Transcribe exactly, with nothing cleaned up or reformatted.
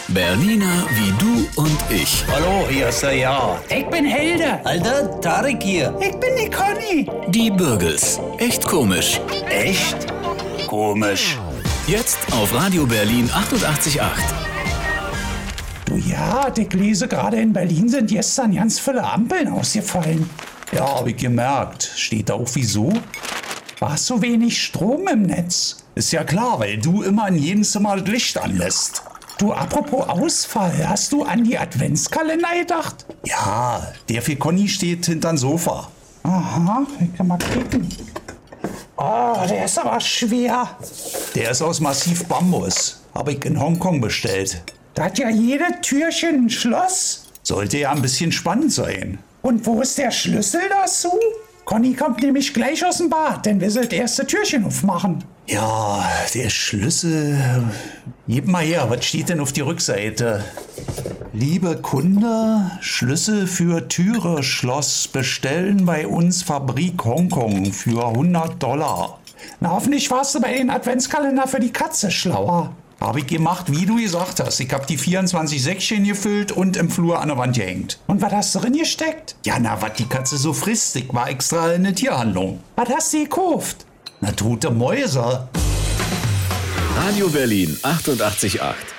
Berliner wie du und ich. Hallo, hier ist der Ja. Ich bin Helder. Alter, Tarek hier. Ich bin die Conny. Die Bürgels. Echt komisch. Echt? Komisch. Jetzt auf Radio Berlin achtundachtzig Komma acht. Du ja, ich lese gerade, in Berlin sind gestern ganz viele Ampeln ausgefallen. Ja, hab ich gemerkt. Steht da auch wieso? War so wenig Strom im Netz. Ist ja klar, weil du immer in jedem Zimmer das Licht anlässt. Du, apropos Ausfall, hast du an die Adventskalender gedacht? Ja, der für Conny steht hinterm Sofa. Aha, ich kann mal klicken. Oh, der ist aber schwer. Der ist aus Massiv Bambus. Hab ich in Hongkong bestellt. Da hat ja jede Türchen ein Schloss. Sollte ja ein bisschen spannend sein. Und wo ist der Schlüssel dazu? Conny kommt nämlich gleich aus dem Bad, denn wir sollen das erste Türchen aufmachen. Ja, der Schlüssel. Gib mal her, was steht denn auf die Rückseite? Liebe Kunde, Schlüssel für Türe, Schloss bestellen bei uns Fabrik Hongkong für hundert Dollar. Na, hoffentlich warst du bei den Adventskalender für die Katze schlauer. Hab ich gemacht, wie du gesagt hast. Ich hab die vierundzwanzig Säckchen gefüllt und im Flur an der Wand gehängt. Und was hast du drin gesteckt? Ja, na, was die Katze so frisst. Ich war extra in der Tierhandlung. Was hast du gekauft? Na, tote Mäuse. Radio Berlin achtundachtzig Komma acht.